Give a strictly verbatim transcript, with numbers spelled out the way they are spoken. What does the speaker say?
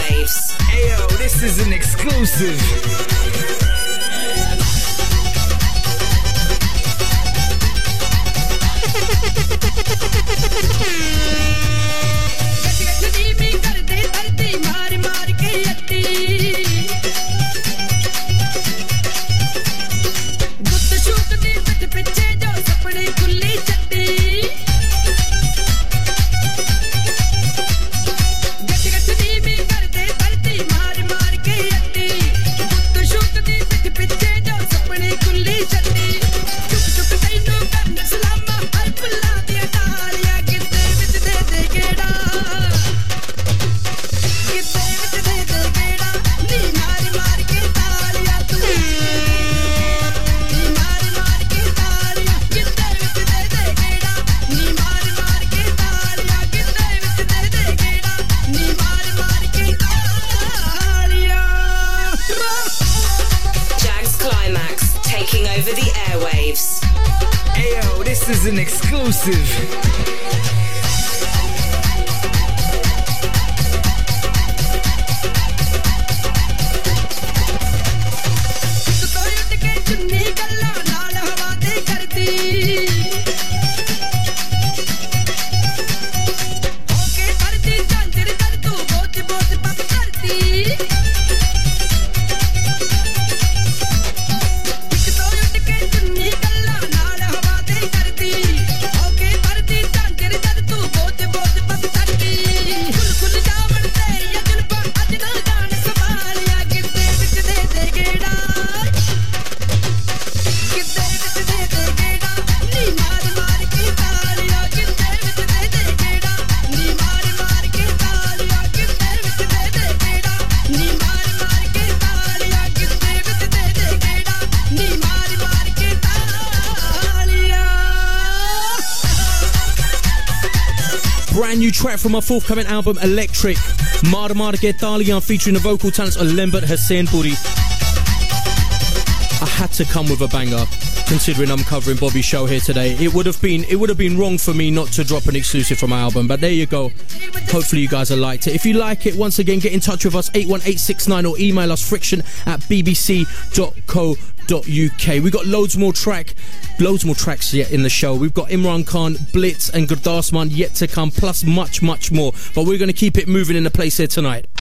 airwaves. Ayo, this is an exclusive. This is an exclusive. Brand new track from our forthcoming album Electric. Mara Mara Ke Taliyan featuring the vocal talents of Lembert Hussainpuri. I had to come with a banger, considering I'm covering Bobby's show here today. It would have been it would have been wrong for me not to drop an exclusive from my album, but there you go. Hopefully you guys have liked it. If you like it, once again, get in touch with us, eight one eight six nine, or email us friction at b b c dot co dot u k. We got loads more track, loads more tracks yet in the show. We've got Imran Khan, Blitz and Gurdas Mann yet to come, plus much, much more. But we're going to keep it moving in the place here tonight.